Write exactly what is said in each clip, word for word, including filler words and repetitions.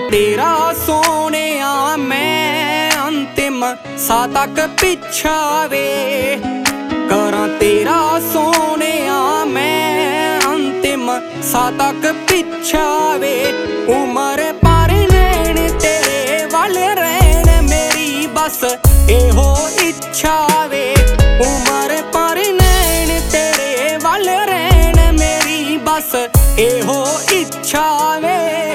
तेरा सोनिया मैं अंतिम सा तक पिछा वे, करा तेरा सोनिया मैं अंतिम सा तक पिछा वे। उमर पर नैन तेरे वल रहन मेरी बस एहो इच्छा वे। उमर पर नैन तेरे वल रहन मेरी बस एहो इच्छा वे।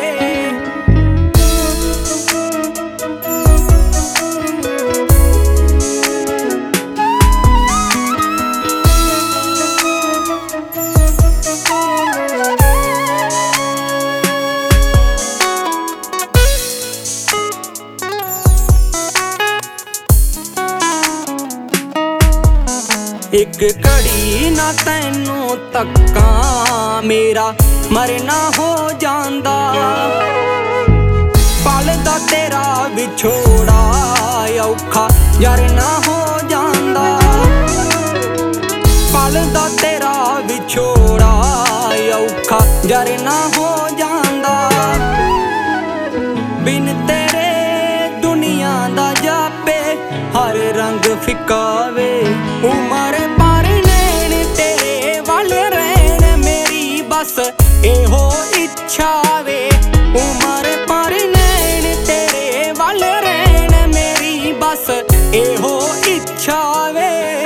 एक घड़ी ना तैनू तक्का मेरा मरना हो जांदा, पल दा तेरा विछोड़ा औखा यार ना हो जांदा। पल दा तेरा विछोड़ा औखा यार ना हो जांदा। बिन तेरे दुनिया दा जापे हर रंग फिक्का वे। उमर पर नैन तेरे वल रहन मेरी बस एहो इच्छा वे। उमर पर नैन तेरे वल रहन मेरी बस एहो इच्छा वे।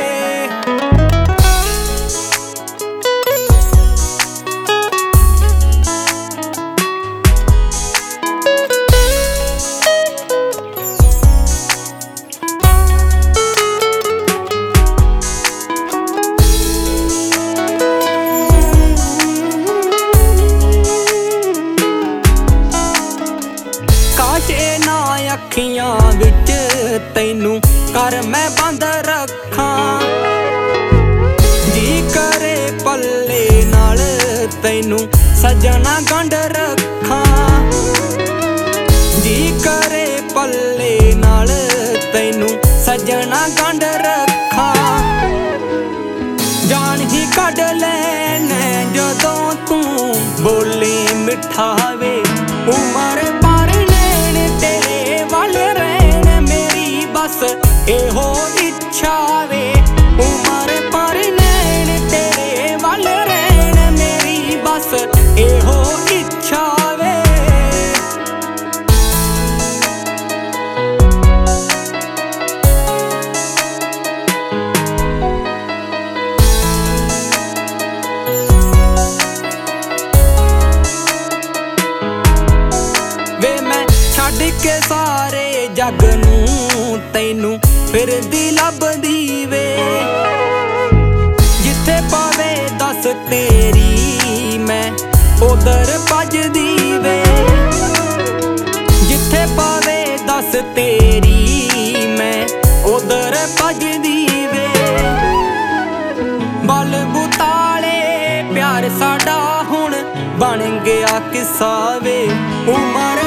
अखियां विच तैनू कर मैं बंद रखां, जी करे पल्ले नाल तैनू सजना गंढ रखां। जी करे पल्ले नाल तैनू सजना गंढ रखां। जान ही कढ लैने जदों तू बोले मिठा वे। उमर पर नैन तेरे वल रहन मेरी बस एहो इच्छा वे। उमर पर नैन तेरे वल रहन मेरी बस एहो इच्छा वे। वे मैं छड्ड के सारे जग नूं तैनू फिरदी लभदी वे। जिथे पावे दस तेरी मैं उधर भजदी वे। जिथे पावे दस तेरी मैं उधर भजदी वे। बल बुताले प्यार साडा हुण बन गया किस्सा वे। उमर